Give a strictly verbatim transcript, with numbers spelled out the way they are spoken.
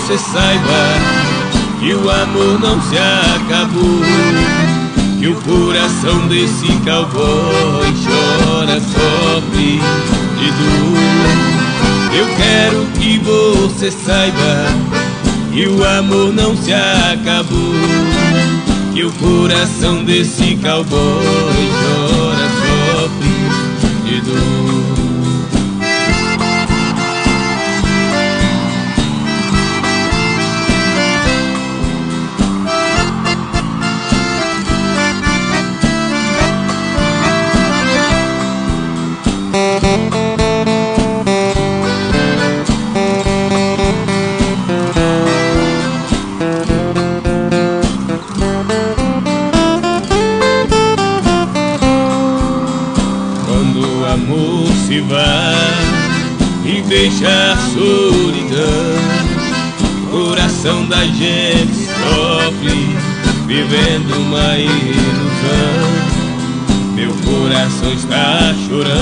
você saiba que o amor não se acabou, que o coração desse cowboy chora, sofre de dor. Eu quero que você saiba que o amor não se acabou, que o coração desse cowboy chora, sofre de dor. Quando o amor se vai e deixa a solidão, o coração da gente sofre, vivendo uma ilusão. Meu coração está chorando.